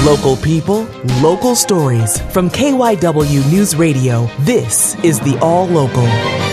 Local people, local stories. From KYW News Radio, this is the All Local.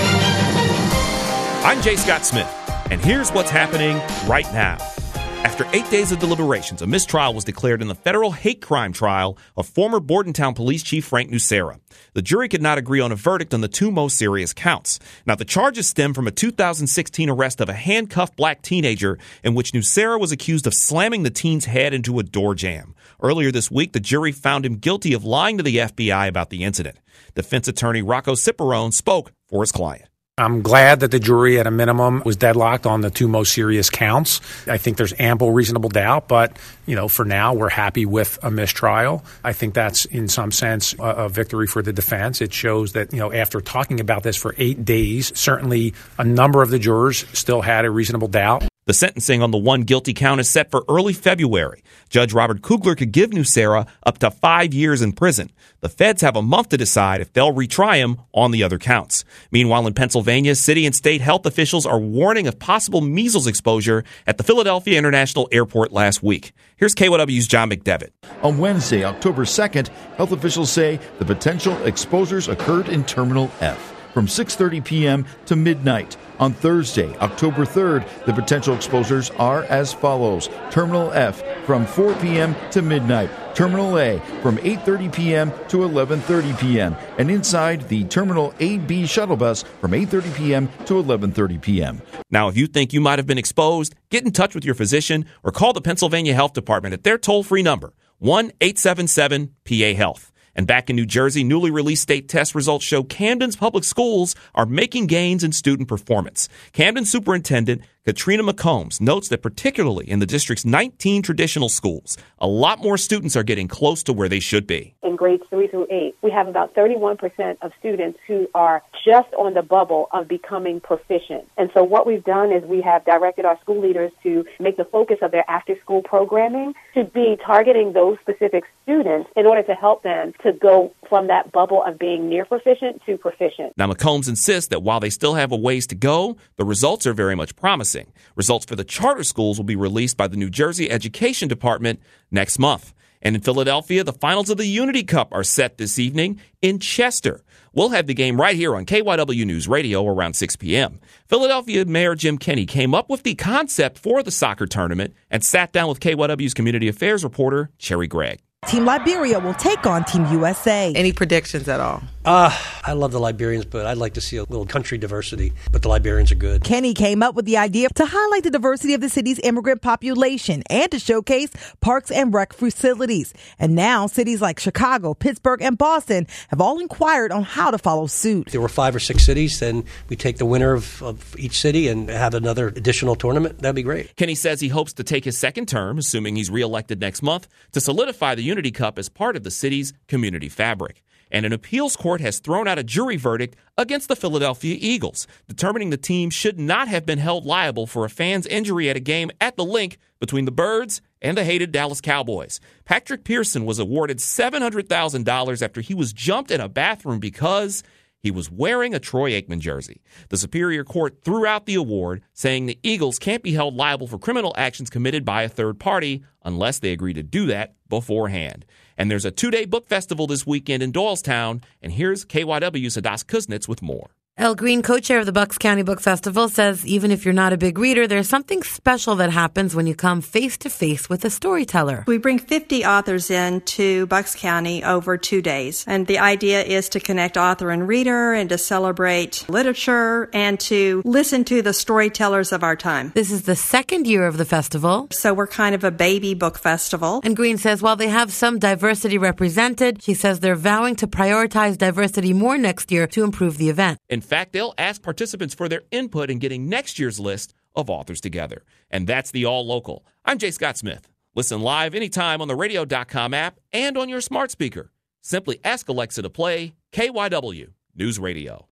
I'm Jay Scott Smith, and here's what's happening right now. After 8 days of deliberations, a mistrial was declared in the federal hate crime trial of former Bordentown Police Chief Frank Nuesera. The jury could not agree on a verdict on the two most serious counts. Now, the charges stem from a 2016 arrest of a handcuffed black teenager in which Nuesera was accused of slamming the teen's head into a door jamb. Earlier this week, the jury found him guilty of lying to the FBI about the incident. Defense attorney Rocco Ciparone spoke for his client. I'm glad that the jury, at a minimum, was deadlocked on the two most serious counts. I think there's ample reasonable doubt, but, for now, we're happy with a mistrial. I think that's, in some sense, a victory for the defense. It shows that, after talking about this for 8 days, certainly a number of the jurors still had a reasonable doubt. The sentencing on the one guilty count is set for early February. Judge Robert Kugler could give Nuesera up to 5 years in prison. The feds have a month to decide if they'll retry him on the other counts. Meanwhile, in Pennsylvania, city and state health officials are warning of possible measles exposure at the Philadelphia International Airport last week. Here's KYW's John McDevitt. On Wednesday, October 2nd, health officials say the potential exposures occurred in Terminal F from 6:30 p.m. to midnight. On Thursday, October 3rd, the potential exposures are as follows. Terminal F from 4 p.m. to midnight. Terminal A from 8:30 p.m. to 11:30 p.m. And inside the Terminal AB shuttle bus from 8:30 p.m. to 11:30 p.m. Now, if you think you might have been exposed, get in touch with your physician or call the Pennsylvania Health Department at their toll-free number, 1-877-PA-HEALTH. And back in New Jersey, newly released state test results show Camden's public schools are making gains in student performance. Camden Superintendent Katrina McCombs notes that particularly in the district's 19 traditional schools, a lot more students are getting close to where they should be. In grades 3 through 8, we have about 31% of students who are just on the bubble of becoming proficient. And so what we've done is we have directed our school leaders to make the focus of their after-school programming to be targeting those specific students in order to help them to go from that bubble of being near proficient to proficient. Now, McCombs insists that while they still have a ways to go, the results are very much promising. Results for the charter schools will be released by the New Jersey Education Department next month. And in Philadelphia, the finals of the Unity Cup are set this evening in Chester. We'll have the game right here on KYW News Radio around 6 p.m. Philadelphia Mayor Jim Kenney came up with the concept for the soccer tournament and sat down with KYW's community affairs reporter, Cherry Gregg. Team Liberia will take on Team USA. Any predictions at all? I love the Liberians, but I'd like to see a little country diversity. But the Liberians are good. Kenny came up with the idea to highlight the diversity of the city's immigrant population and to showcase parks and rec facilities. And now cities like Chicago, Pittsburgh, and Boston have all inquired on how to follow suit. If there were 5 or 6 cities, then we take the winner of each city and have another additional tournament. That'd be great. Kenny says he hopes to take his second term, assuming he's reelected next month, to solidify the Unity Cup as part of the city's community fabric. And an appeals court has thrown out a jury verdict against the Philadelphia Eagles, determining the team should not have been held liable for a fan's injury at a game at the Link between the Birds and the hated Dallas Cowboys. Patrick Pearson was awarded $700,000 after he was jumped in a bathroom because he was wearing a Troy Aikman jersey. The Superior Court threw out the award, saying the Eagles can't be held liable for criminal actions committed by a third party unless they agree to do that beforehand. And there's a 2-day book festival this weekend in Doylestown, and here's KYW's Hadas Kuznets with more. El Green, co-chair of the Bucks County Book Festival, says even if you're not a big reader, there's something special that happens when you come face-to-face with a storyteller. We bring 50 authors in to Bucks County over 2 days, and the idea is to connect author and reader and to celebrate literature and to listen to the storytellers of our time. This is the second year of the festival. So we're kind of a baby book festival. And Green says while they have some diversity represented, she says they're vowing to prioritize diversity more next year to improve the event. In fact, they'll ask participants for their input in getting next year's list of authors together. And that's the All Local. I'm Jay Scott Smith. Listen live anytime on the radio.com app and on your smart speaker. Simply ask Alexa to play KYW News Radio.